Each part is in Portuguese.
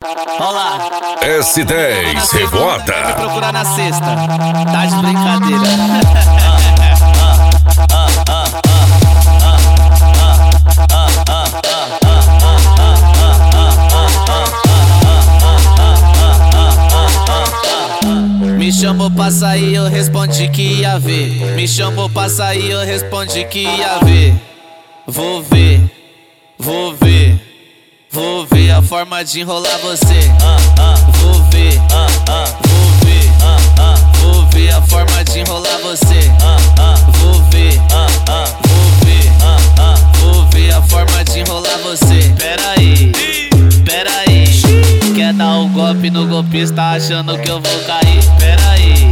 Olá. S10 Revolta. Me procurar na sexta. Tá de brincadeira. Me chamou pra sair, eu respondi que ia ver. Me chamou pra sair, eu respondi que ia ver. Vou ver, vou ver, vou ver a forma de enrolar você. Vou ver, vou ver, vou ver a forma de enrolar você. Vou ver, vou ver, vou ver a forma de enrolar você. Pera aí, quer dar um golpe no golpista achando que eu vou cair? Pera aí,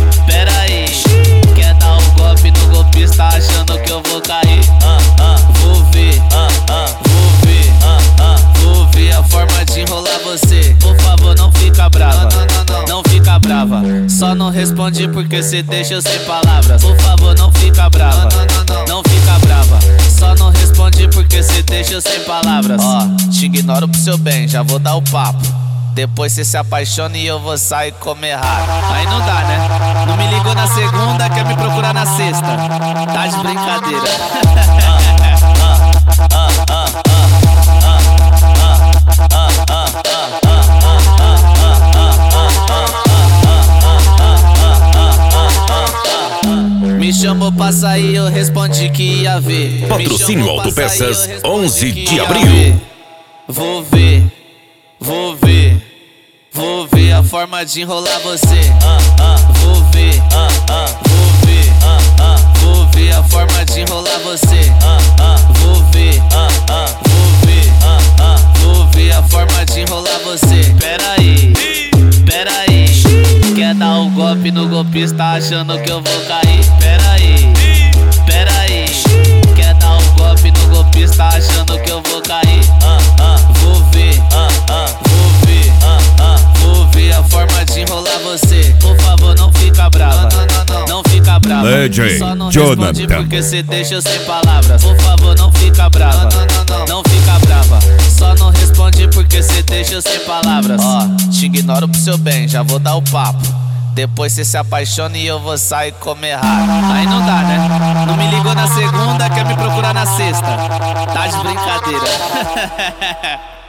quer dar um golpe no golpista achando que eu vou cair? Vou ver, vou ver a forma de enrolar você. Por favor, não fica brava, não fica brava. Só não responde porque cê deixa eu sem palavras. Por favor, não fica brava, não fica brava. Só não responde porque cê deixa eu sem palavras. Te ignoro pro seu bem, já vou dar o papo. Depois cê se apaixona e eu vou sair comer rato. Aí não dá, né? Não me ligou na segunda, quer me procurar na sexta. Tá de brincadeira. Me chamou pra sair, eu respondi que ia ver. Patrocínio Autopeças 11 de abril. Vou ver, vou ver, vou ver a forma de enrolar você. Vou ver, vou ver, vou ver a forma de enrolar você. Vou ver, vou ver, vou ver a forma de enrolar você. Pera aí, quer dar um golpe no golpista achando que eu vou cair? Pera aí, quer dar um golpe no golpista achando que eu vou cair? Vou ver, vou ver a forma de enrolar você. Por favor, não fica brava, não fica brava. Legend Só não Jonathan. responde porque cê deixa eu sem palavras. Por favor, não fica brava, não fica brava. Só não responde porque cê deixa eu sem palavras. Te ignoro pro seu bem, já vou dar o papo. Depois cê se apaixona e eu vou sair comer rato. Aí não dá, né? Não me ligou na segunda, quer me procurar na sexta. Tá de brincadeira.